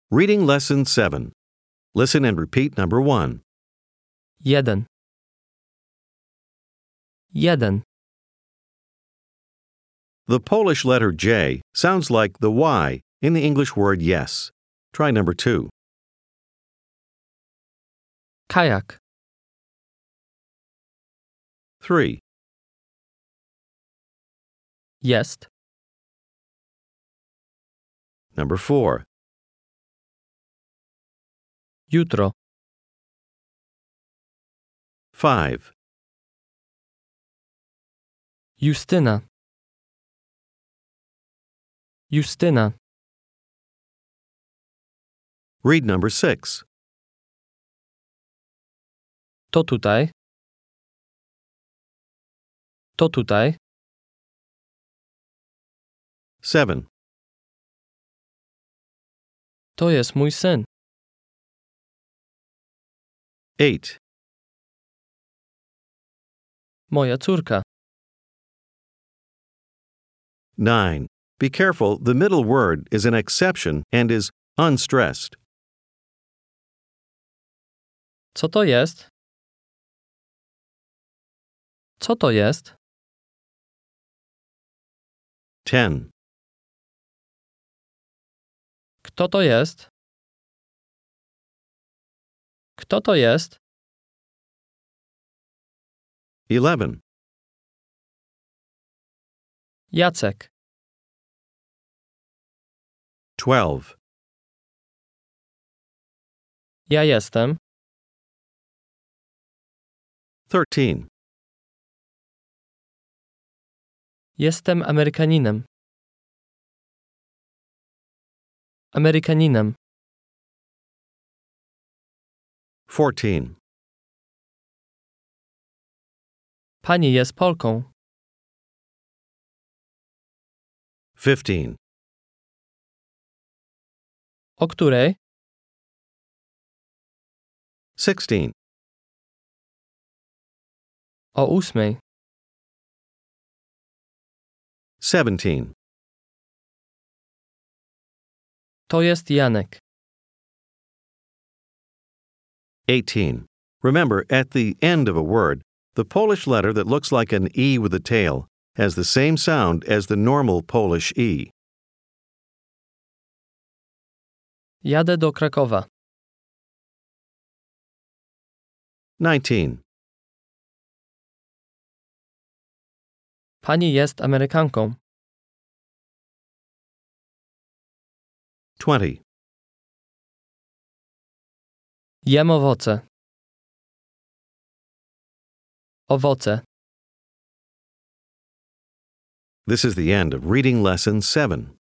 Reading Lesson 7. Listen and repeat number 1. 1. 1. The Polish letter J sounds like the Y in the English word yes. Try number 2. Kajak. 3. Jest. Number 4. Jutro. 5. Justyna. Justyna. Read number 6. To tutaj. To tutaj. 7. To jest mój syn. 8. Moja córka. 9. Be careful, the middle word is an exception and is unstressed. Co to jest? Co to jest? 10. Kto to jest? Kto to jest? 11. Jacek. 12. Ja jestem. 13. Jestem Amerykaninem. Amerykaninem. 14. Pani jest Polką. 15. O której? 16. O 8. 17. To jest Janek. 18. Remember, at the end of a word, the Polish letter that looks like an E with a tail has the same sound as the normal Polish E. Jadę do Krakowa. 19. Pani jest Amerykanką. 20. Jem owoce. Owoce. This is the end of Reading Lesson 7.